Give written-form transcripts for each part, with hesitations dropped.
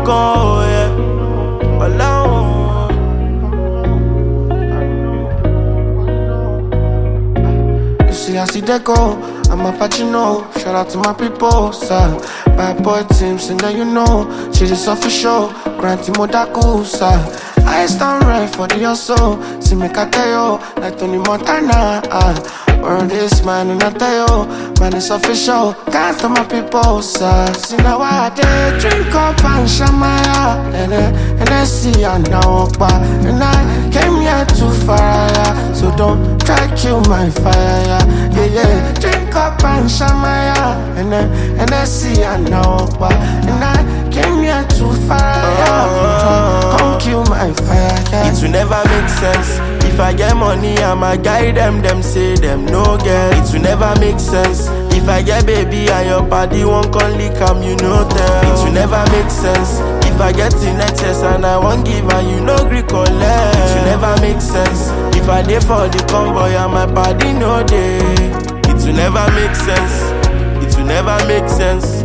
go, yeah. Alone. You see, I see they go. I'm a Pacino. Shout out to my people, sir. Bad boy team, sing that you know. She is official. Granty Modaku, sir. I stand right for the hustle. See me Kateo, like Tony Montana. Word is mine and I tell you, man, it's official. Can't tell my people, sir. See now I did drink up and shamaya. And I see I now walk by. And I came here to fire. So don't try kill my fire. Yeah. Drink up and shamaya. And I see I now walk by. And I came here to fire. Come kill my fire. It will never make sense. If I get money, I'ma guide them. Them say them no get. It will never make sense. If I get baby and your body won't come lick you know tell. It will never make sense. If I get in excess and I won't give and you no gree collect. It will never make sense. If I dey for the convoy and my body no day. It will never make sense. It will never make sense.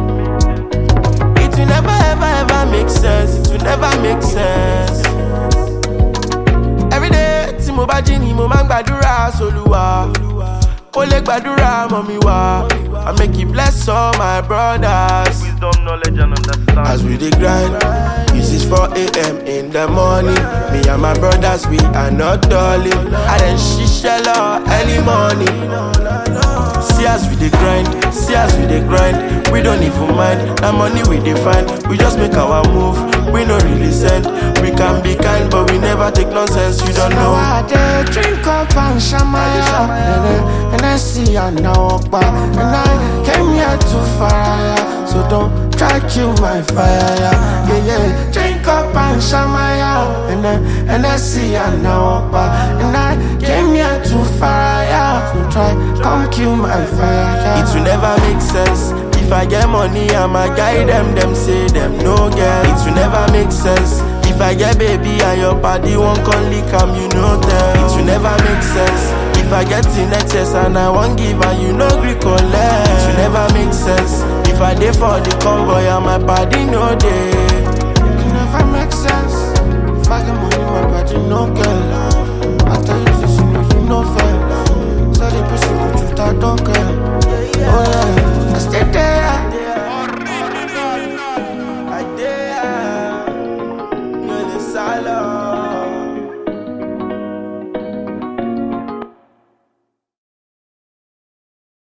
It will never ever make sense. It will never make sense. Every day, tí mo bá jí ni mo máa ń gbàdúrà s'Olúwa. Kó lè gbàdúrà mọ́ mi wá. I make it bless all my brothers. Wisdom, knowledge, and understanding. As we dey grind, this is 4 a.m. in the morning. Me and my brothers, we are not darling. I done ṣiṣẹ́ lọ early morning. See as we dey grind, see as we dey grind. We don't even mind, that money we dey find. We just make our move, we no really send. We can be kind, but we never take nonsense, you don't know. I did drink up and shamaya. And I see I now walk by. And I came here to fire. So don't try kill my fire. Yeah. Drink up and shamaya. And I see I now walk by. And I came here to fire. So try come kill my fire. It will never make sense. If I get money, I'ma guide them. Them say them no get. It will never make sense. If I get baby and your body won't come lick you know tell. It will never make sense. If I get in excess and I won't give and you no gree collect. It will never make sense. If I dey for the convoy and my body no day.